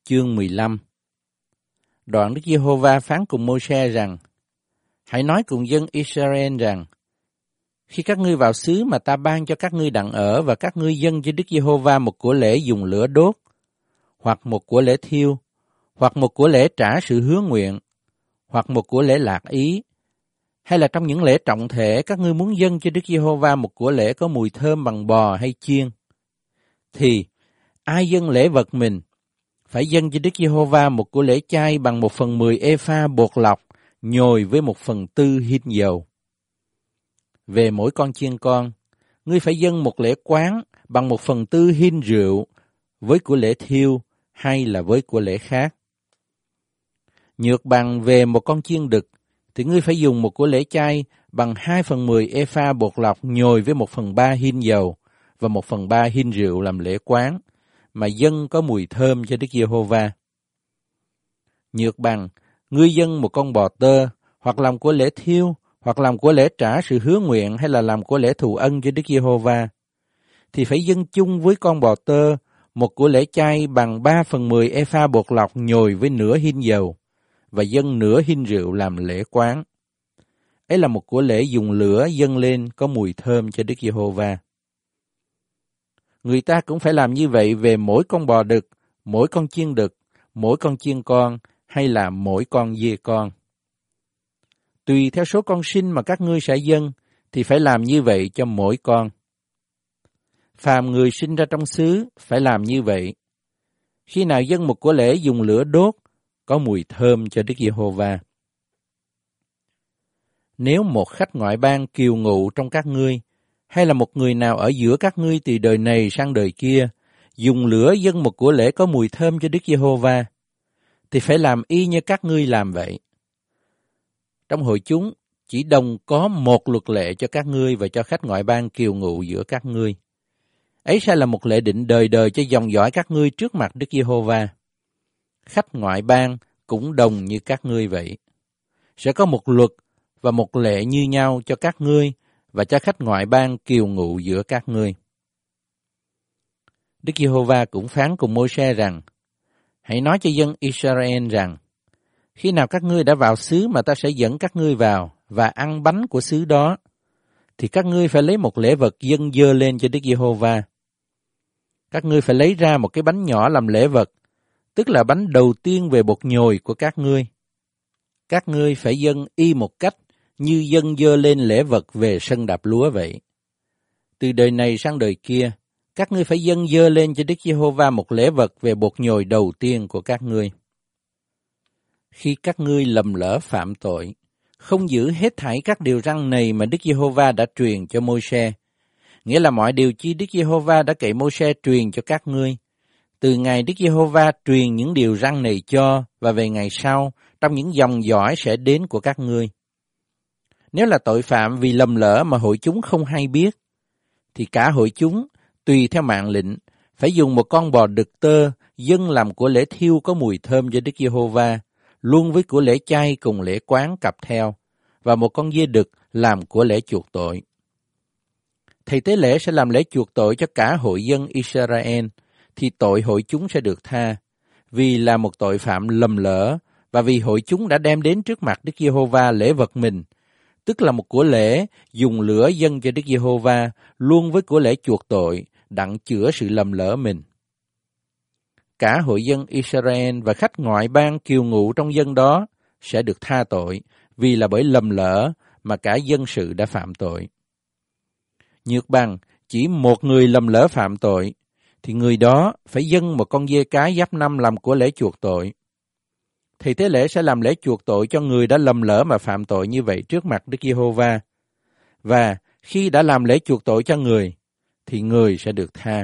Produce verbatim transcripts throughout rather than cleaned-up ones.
chương mười lăm. Đoạn Đức Giê-hô-va phán cùng Mô-sê rằng: Hãy nói cùng dân Israel rằng: Khi các ngươi vào xứ mà ta ban cho các ngươi đặng ở, và các ngươi dâng cho Đức Giê-hô-va một của lễ dùng lửa đốt, hoặc một của lễ thiêu, hoặc một của lễ trả sự hứa nguyện, hoặc một của lễ lạc ý, hay là trong những lễ trọng thể các ngươi muốn dâng cho Đức Giê-hô-va một của lễ có mùi thơm bằng bò hay chiên, thì ai dâng lễ vật mình phải dâng cho Đức Giê-hô-va một của lễ chay bằng một phần mười ê-pha bột lọc nhồi với một phần tư hin dầu. Về mỗi con chiên con, ngươi phải dâng một lễ quán bằng một phần tư hin rượu với của lễ thiêu hay là với của lễ khác. Nhược bằng về một con chiên đực, thì ngươi phải dùng một của lễ chay bằng hai phần mười ê-pha bột lọc nhồi với một phần ba hin dầu và một phần ba hin rượu làm lễ quán, mà dâng có mùi thơm cho Đức Giê-hô-va. Nhược bằng, ngươi dâng một con bò tơ, hoặc làm của lễ thiêu, hoặc làm của lễ trả sự hứa nguyện, hay là làm của lễ thù ân cho Đức Giê-hô-va, thì phải dâng chung với con bò tơ một của lễ chay bằng ba phần mười ê-pha bột lọc nhồi với nửa hin dầu, và dâng nửa hin rượu làm lễ quán. Ấy là một của lễ dùng lửa dâng lên có mùi thơm cho Đức Giê-hô-va. Người ta cũng phải làm như vậy về mỗi con bò đực, mỗi con chiên đực, mỗi con chiên con, hay là mỗi con dê con. Tùy theo số con sinh mà các ngươi sẽ dâng, thì phải làm như vậy cho mỗi con. Phàm người sinh ra trong xứ phải làm như vậy. Khi nào dâng một của lễ dùng lửa đốt, có mùi thơm cho Đức Giê-hô-va. Nếu một khách ngoại bang kiều ngụ trong các ngươi, hay là một người nào ở giữa các ngươi từ đời này sang đời kia, dùng lửa dâng một của lễ có mùi thơm cho Đức Giê-hô-va, thì phải làm y như các ngươi làm vậy. Trong hội chúng, chỉ đồng có một luật lệ cho các ngươi và cho khách ngoại bang kiều ngụ giữa các ngươi. Ấy sẽ là một lệ định đời đời cho dòng dõi các ngươi trước mặt Đức Giê-hô-va. Khách ngoại bang cũng đồng như các ngươi vậy. Sẽ có một luật và một lệ như nhau cho các ngươi và cho khách ngoại bang kiều ngụ giữa các ngươi. Đức Giê-hô-va cũng phán cùng Mô-sê rằng: Hãy nói cho dân Israel rằng: Khi nào các ngươi đã vào xứ mà ta sẽ dẫn các ngươi vào và ăn bánh của xứ đó, thì các ngươi phải lấy một lễ vật dâng dơ lên cho Đức Giê-hô-va. Các ngươi phải lấy ra một cái bánh nhỏ làm lễ vật, tức là bánh đầu tiên về bột nhồi của các ngươi. Các ngươi phải dâng y một cách như dâng dơ lên lễ vật về sân đạp lúa vậy. Từ đời này sang đời kia, các ngươi phải dâng dơ lên cho Đức Giê-hô-va một lễ vật về bột nhồi đầu tiên của các ngươi. Khi các ngươi lầm lỡ phạm tội, không giữ hết thảy các điều răn này mà Đức Giê-hô-va đã truyền cho Mô-sê, nghĩa là mọi điều chi Đức Giê-hô-va đã cậy Mô-sê truyền cho các ngươi, từ ngày Đức Giê-hô-va truyền những điều răn này cho và về ngày sau, trong những dòng dõi sẽ đến của các ngươi. Nếu là tội phạm vì lầm lỡ mà hội chúng không hay biết, thì cả hội chúng, tùy theo mạng lệnh, phải dùng một con bò đực tơ dâng làm của lễ thiêu có mùi thơm cho Đức Giê-hô-va, luôn với của lễ chay cùng lễ quán cặp theo, và một con dê đực làm của lễ chuộc tội. Thầy tế lễ sẽ làm lễ chuộc tội cho cả hội dân Israel, thì tội hội chúng sẽ được tha, vì là một tội phạm lầm lỡ, và vì hội chúng đã đem đến trước mặt Đức Giê-hô-va lễ vật mình, tức là một của lễ dùng lửa dâng cho Đức Giê-hô-va, luôn với của lễ chuộc tội, đặng chữa sự lầm lỡ mình. Cả hội dân Israel và khách ngoại bang kiều ngụ trong dân đó sẽ được tha tội, vì là bởi lầm lỡ mà cả dân sự đã phạm tội. Nhược bằng, chỉ một người lầm lỡ phạm tội, thì người đó phải dâng một con dê cái giáp năm làm của lễ chuộc tội. Thầy tế lễ sẽ làm lễ chuộc tội cho người đã lầm lỡ mà phạm tội như vậy trước mặt Đức Giê-hô-va. Và khi đã làm lễ chuộc tội cho người, thì người sẽ được tha.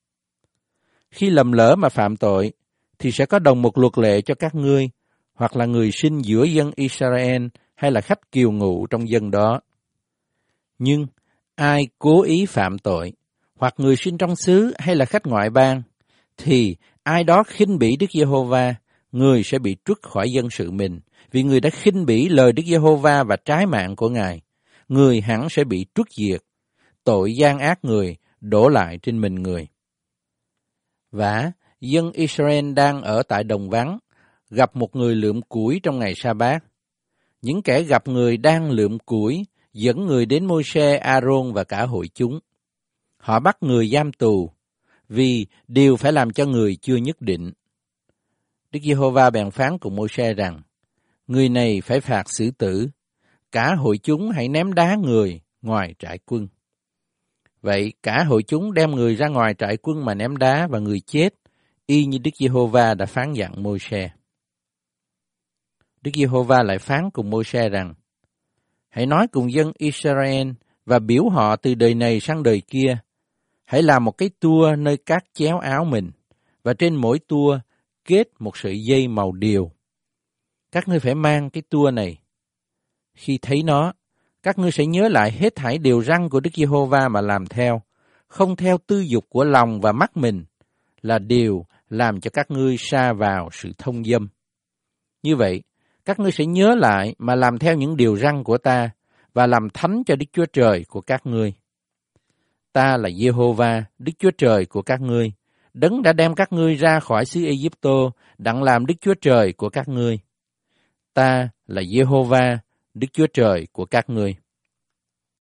Khi lầm lỡ mà phạm tội, thì sẽ có đồng một luật lệ cho các ngươi, hoặc là người sinh giữa dân Israel, hay là khách kiều ngụ trong dân đó. Nhưng ai cố ý phạm tội, hoặc người sinh trong xứ hay là khách ngoại bang, thì ai đó khinh bỉ Đức Giê-hô-va, người sẽ bị truất khỏi dân sự mình, vì người đã khinh bỉ lời Đức Giê-hô-va và trái mạng của Ngài. Người hẳn sẽ bị truất diệt, tội gian ác người đổ lại trên mình người. Và dân Israel đang ở tại đồng vắng, gặp một người lượm củi trong ngày sa-bát. Những kẻ gặp người đang lượm củi dẫn người đến Môi-se, A-rôn và cả hội chúng. Họ bắt người giam tù, vì điều phải làm cho người chưa nhất định. Đức Giê-hô-va bèn phán cùng Môi-se rằng, người này phải phạt xử tử, cả hội chúng hãy ném đá người ngoài trại quân. Vậy cả hội chúng đem người ra ngoài trại quân mà ném đá và người chết, y như Đức Giê-hô-va đã phán dặn Môi-se. Đức Giê-hô-va lại phán cùng Môi-se rằng, hãy nói cùng dân Israel và biểu họ từ đời này sang đời kia, hãy làm một cái tua nơi cát chéo áo mình, và trên mỗi tua kết một sợi dây màu điều. Các ngươi phải mang cái tua này. Khi thấy nó, các ngươi sẽ nhớ lại hết thảy điều răn của Đức Giê-hô-va mà làm theo, không theo tư dục của lòng và mắt mình, là điều làm cho các ngươi sa vào sự thông dâm. Như vậy, các ngươi sẽ nhớ lại mà làm theo những điều răn của ta, và làm thánh cho Đức Chúa Trời của các ngươi. Ta là Giê-hô-va, Đức Chúa Trời của các ngươi, đấng đã đem các ngươi ra khỏi xứ Ê-díp-tô, đặng làm Đức Chúa Trời của các ngươi. Ta là Giê-hô-va, Đức Chúa Trời của các ngươi.